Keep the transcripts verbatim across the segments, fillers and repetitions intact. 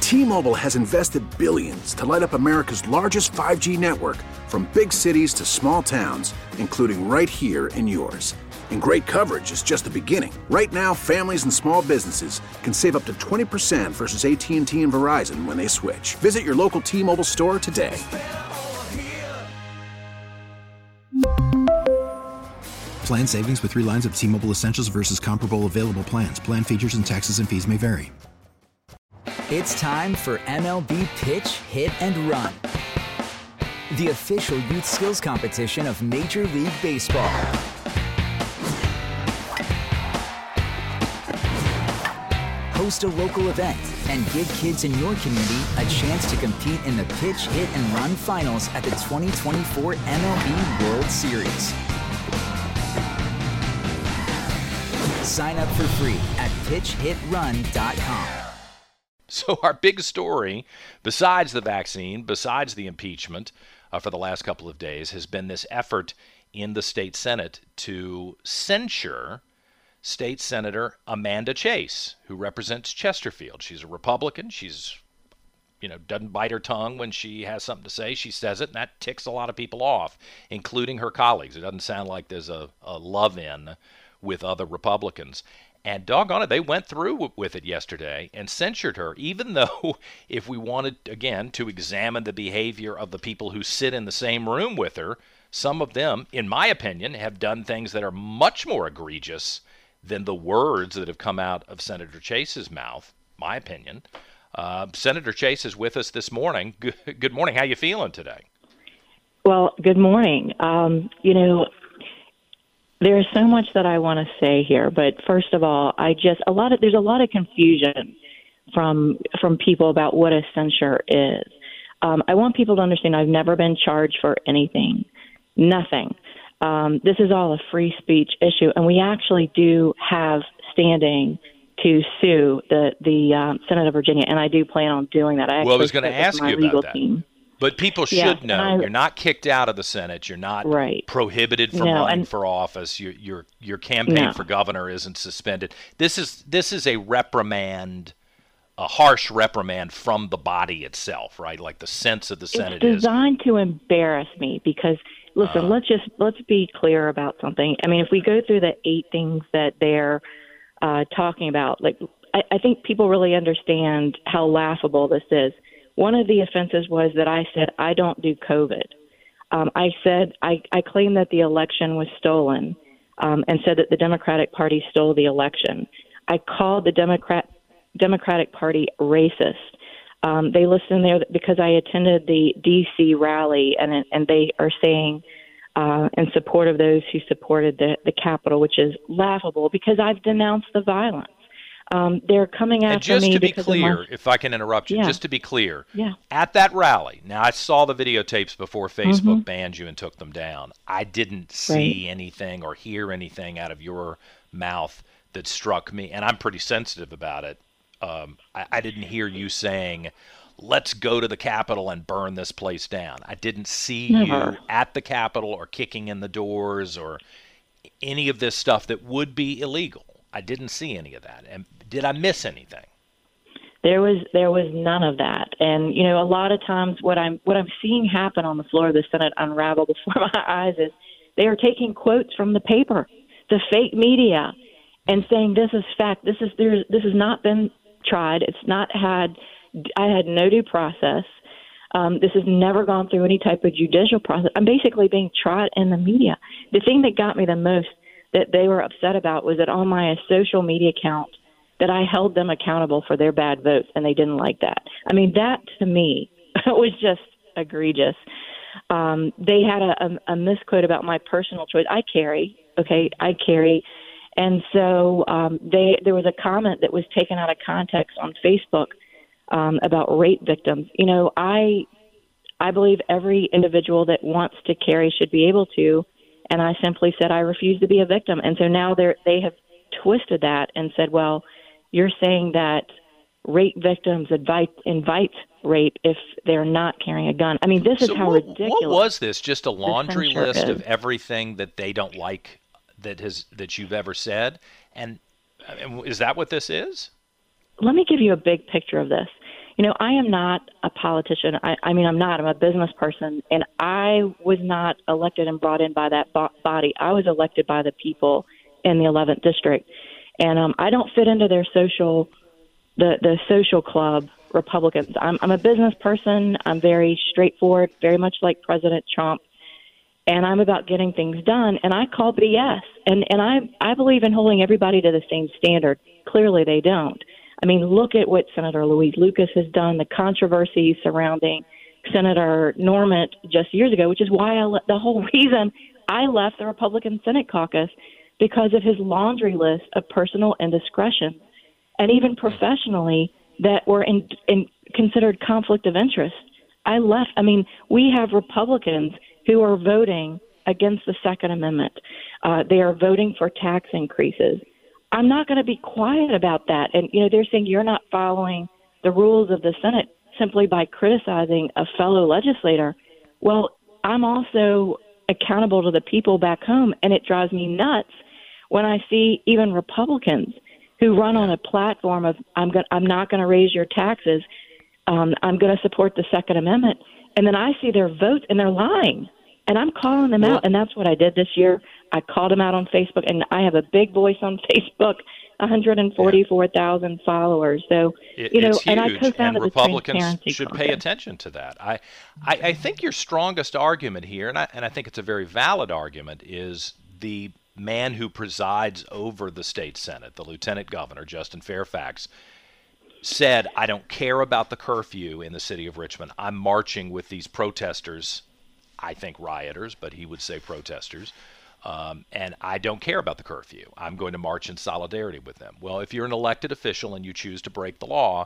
T-Mobile has invested billions to light up America's largest five G network, from big cities to small towns, including right here in yours. And great coverage is just the beginning. Right now, families and small businesses can save up to twenty percent versus A T and T and Verizon when they switch. Visit your local T-Mobile store today. Plan savings with three lines of T-Mobile Essentials versus comparable available plans. Plan features and taxes and fees may vary. It's time for M L B Pitch, Hit, and Run, the official youth skills competition of Major League Baseball. Host a local event and give kids in your community a chance to compete in the Pitch, Hit, and Run finals at the twenty twenty-four M L B World Series. Sign up for free at pitch hit run dot com. So our big story, besides the vaccine, besides the impeachment uh, for the last couple of days, has been this effort in the state Senate to censure State Senator Amanda Chase, who represents Chesterfield. She's a Republican. She's, you know, doesn't bite her tongue when she has something to say. She says it, and that ticks a lot of people off, including her colleagues. It doesn't sound like there's a, a love-in with other Republicans. And doggone it, they went through with it yesterday and censured her, even though if we wanted, again, to examine the behavior of the people who sit in the same room with her, some of them, in my opinion, have done things that are much more egregious than the words that have come out of Senator Chase's mouth, my opinion. Uh, Senator Chase is with us this morning. Good, good morning. How you feeling today? Well, good morning. Um, you know, there's so much that I want to say here, but first of all, I just a lot of there's a lot of confusion from from people about what a censure is. Um, I want people to understand I've never been charged for anything, nothing. Um, this is all a free speech issue, and we actually do have standing to sue the the um, Senate of Virginia, and I do plan on doing that. I well, I was going to ask you about that. Team. But people should yeah, know I, you're not kicked out of the Senate. You're not right. prohibited from no, running and, for office. Your your your campaign no. for governor isn't suspended. This is this is a reprimand, a harsh reprimand from the body itself, right? Like the sense of the Senate it's is designed to embarrass me because listen, uh, let's just let's be clear about something. I mean, if we go through the eight things that they're uh, talking about, like I, I think people really understand how laughable this is. One of the offenses was that I said, I don't do COVID. Um, I said, I, I claimed that the election was stolen um, and said that the Democratic Party stole the election. I called the Democrat Democratic Party racist. Um, they listed there because I attended the D C rally, and and they are saying uh, in support of those who supported the, the Capitol, which is laughable because I've denounced the violence. Um, they're coming after and just me to be because clear, my... if I can interrupt you, yeah. just to be clear, yeah. at that rally, now I saw the videotapes before Facebook mm-hmm. banned you and took them down. I didn't see right. anything or hear anything out of your mouth that struck me, and I'm pretty sensitive about it. Um, I, I didn't hear you saying, let's go to the Capitol and burn this place down. I didn't see Never. you at the Capitol or kicking in the doors or any of this stuff that would be illegal. I didn't see any of that. And did I miss anything? There was there was none of that. And you know, a lot of times what I'm what I'm seeing happen on the floor of the Senate unravel before my eyes is they are taking quotes from the paper, the fake media, and saying this is fact. This is there. This has not been tried. It's not had. I had no due process. Um, this has never gone through any type of judicial process. I'm basically being tried in the media. The thing that got me the most that they were upset about was that on my social media account that I held them accountable for their bad votes, and they didn't like that. I mean, that to me was just egregious. Um, they had a, a, a misquote about my personal choice. I carry, okay, I carry. And so um, they there was a comment that was taken out of context on Facebook um, about rape victims. You know, I I believe every individual that wants to carry should be able to. And I simply said, I refuse to be a victim. And so now they they have twisted that and said, well, you're saying that rape victims invite, invite rape if they're not carrying a gun. I mean, this so is how what, ridiculous. What was this? Just a laundry list is. of everything that they don't like that has that you've ever said? And, and is that what this is? Let me give you a big picture of this. You know, I am not a politician. I, I mean, I'm not. I'm a business person, and I was not elected and brought in by that bo- body. I was elected by the people in the eleventh district, and um, I don't fit into their social, the the social club Republicans. I'm, I'm a business person. I'm very straightforward, very much like President Trump, and I'm about getting things done. And I call B S, and and I I believe in holding everybody to the same standard. Clearly, they don't. I mean, look at what Senator Louise Lucas has done, the controversy surrounding Senator Normant just years ago, which is why I le- the whole reason I left the Republican Senate caucus, because of his laundry list of personal indiscretions, and even professionally that were in, in considered conflict of interest. I left. I mean, we have Republicans who are voting against the Second Amendment. Uh, they are voting for tax increases. I'm not going to be quiet about that. And, you know, they're saying you're not following the rules of the Senate simply by criticizing a fellow legislator. Well, I'm also accountable to the people back home, and it drives me nuts when I see even Republicans who run on a platform of I'm going I'm not going to raise your taxes. Um, I'm going to support the Second Amendment. And then I see their votes and they're lying. And I'm calling them out. And that's what I did this year. I called them out on Facebook, and I have a big voice on Facebook, one hundred forty-four thousand yeah. followers. So, it, you know, it's huge, and I co-founded and Republicans the Transparency should Caucus. pay attention to that. I, I, I think your strongest argument here, and I, and I think it's a very valid argument, is the man who presides over the state Senate, the Lieutenant Governor, Justin Fairfax, said, I don't care about the curfew in the city of Richmond. I'm marching with these protesters, I think rioters, but he would say protesters, um, and I don't care about the curfew. I'm going to march in solidarity with them. Well, if you're an elected official and you choose to break the law,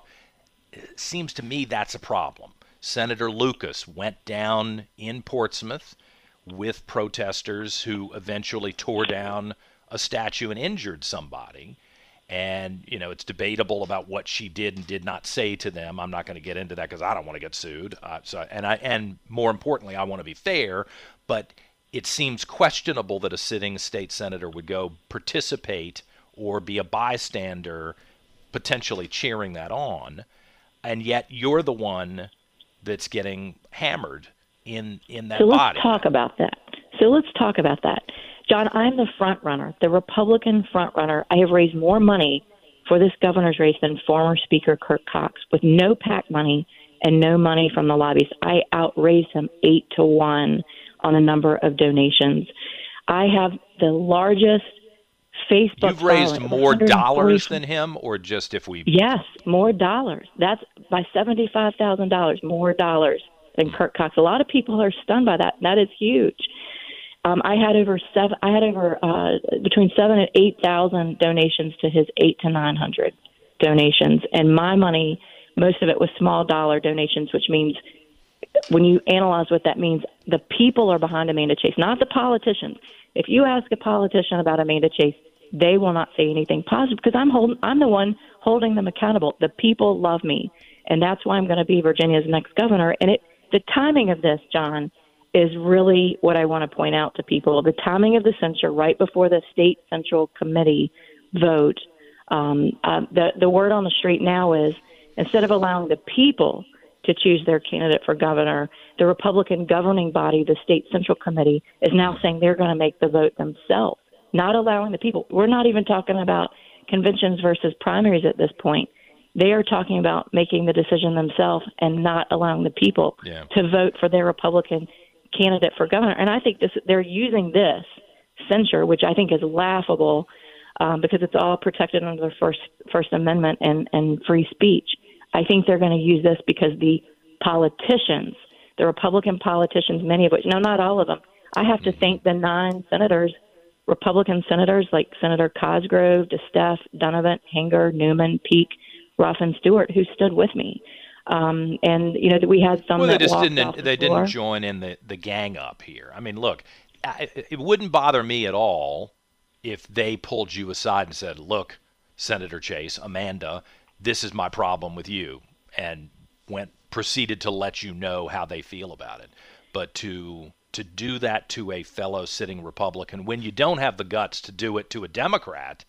it seems to me that's a problem. Senator Lucas went down in Portsmouth with protesters who eventually tore down a statue and injured somebody. And, you know, it's debatable about what she did and did not say to them. I'm not going to get into that because I don't want to get sued. Uh, so, and I, and more importantly, I want to be fair. But it seems questionable that a sitting state senator would go participate or be a bystander, potentially cheering that on. And yet you're the one that's getting hammered in in that so let's body. talk about that. So let's talk about that. John, I'm the front runner, the Republican front runner. I have raised more money for this governor's race than former Speaker Kirk Cox, with no PAC money and no money from the lobbies. I outraised him eight to one on a number of donations. I have the largest Facebook. You've raised following, more dollars than him, or just if we? Yes, more dollars. That's by seventy-five thousand dollars, more dollars than Kirk Cox. A lot of people are stunned by that. That is huge. Um, I had over seven. I had over uh, between seven and eight thousand donations to his eight to nine hundred donations, and my money, most of it was small dollar donations, which means when you analyze what that means, the people are behind Amanda Chase, not the politicians. If you ask a politician about Amanda Chase, they will not say anything positive because I'm holding. I'm the one holding them accountable. The people love me, and that's why I'm going to be Virginia's next governor. And it, the timing of this, John, is really what I want to point out to people. The timing of the censure right before the state central committee vote. Um, uh, the the word on the street now is instead of allowing the people to choose their candidate for governor, the Republican governing body, the state central committee, is now saying they're going to make the vote themselves, not allowing the people. We're not even talking about conventions versus primaries at this point. They are talking about making the decision themselves and not allowing the people yeah. to vote for their Republican candidate for governor. And I think this they're using this censure, which I think is laughable um, because it's all protected under the First First Amendment and, and free speech. I think they're going to use this because the politicians, the Republican politicians, many of which, no, not all of them, I have to thank the nine senators, Republican senators like Senator Cosgrove, DeSteph, Donovan, Hanger, Newman, Peake, Ruff, and Stewart, who stood with me. Um, and, you know, that we had some well, that they just walked didn't, off the they floor. didn't join in the, the gang up here. I mean, look, I, it wouldn't bother me at all if they pulled you aside and said, look, Senator Chase, Amanda, this is my problem with you, and went proceeded to let you know how they feel about it. But to to do that to a fellow sitting Republican when you don't have the guts to do it to a Democrat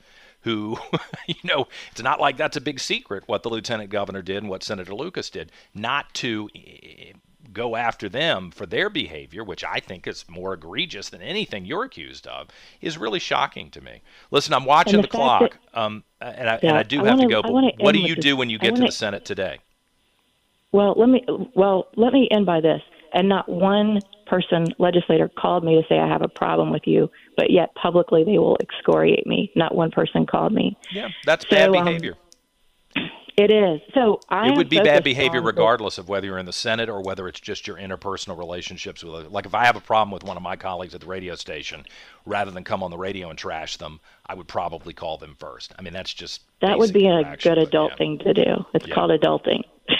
who, you know, it's not like that's a big secret what the lieutenant governor did and what Senator Lucas did, not to go after them for their behavior, which I think is more egregious than anything you're accused of, is really shocking to me. Listen, I'm watching the, the clock, that, um, and, I, yeah, and I do I have wanna, to go, but what do you do when you get wanna, to the Senate today? Well, let me well let me end by this. And not one person, legislator, called me to say I have a problem with you, but yet publicly they will excoriate me. Not one person called me. Yeah, that's so, bad behavior. Um, it is. So I It would be bad behavior regardless of whether you're in the Senate or whether it's just your interpersonal relationships with. Like if I have a problem with one of my colleagues at the radio station, rather than come on the radio and trash them, I would probably call them first. I mean, that's just that would be a action, good adult yeah. thing to do. It's yeah. called adulting.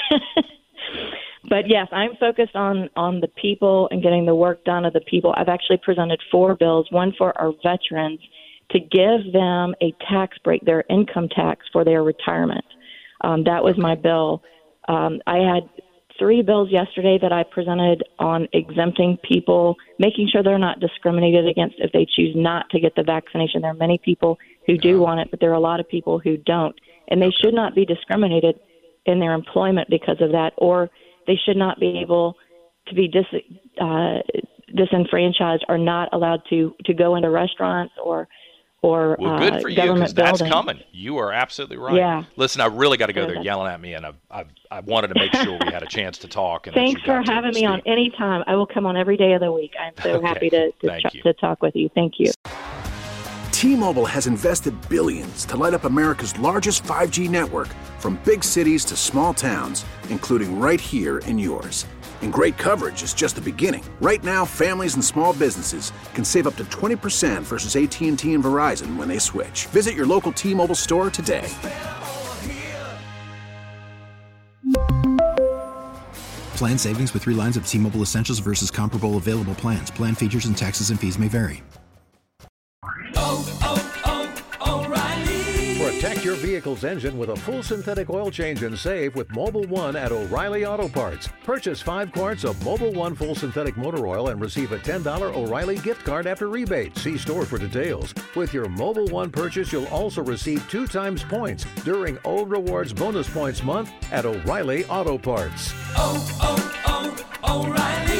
But yes, I'm focused on, on the people and getting the work done of the people. I've actually presented four bills, one for our veterans to give them a tax break, their income tax for their retirement. Um, that was my bill. Um, I had three bills yesterday that I presented on exempting people, making sure they're not discriminated against if they choose not to get the vaccination. There are many people who do want it, but there are a lot of people who don't. And they should not be discriminated in their employment because of that, or they should not be able to be dis, uh, disenfranchised or not allowed to, to go into restaurants or or well, good for uh, you, government that's buildings. coming. You are absolutely right. Yeah. Listen, I really got to go. They're yelling at me, and I, I I wanted to make sure we had a chance to talk. And Thanks for having me speak. on any time. I will come on every day of the week. I'm so okay. happy to to, ch- to talk with you. Thank you. T-Mobile has invested billions to light up America's largest five G network, from big cities to small towns, including right here in yours. And great coverage is just the beginning. Right now, families and small businesses can save up to twenty percent versus A T and T and Verizon when they switch. Visit your local T-Mobile store today. Plan savings with three lines of T-Mobile Essentials versus comparable available plans. Plan features and taxes and fees may vary. Oh, oh, oh, O'Reilly. Protect your vehicle's engine with a full synthetic oil change and save with Mobil one at O'Reilly Auto Parts. Purchase five quarts of Mobil one full synthetic motor oil and receive a ten dollars O'Reilly gift card after rebate. See store for details. With your Mobil one purchase, you'll also receive two times points during O Rewards Bonus Points Month at O'Reilly Auto Parts. Oh, oh, oh, O'Reilly.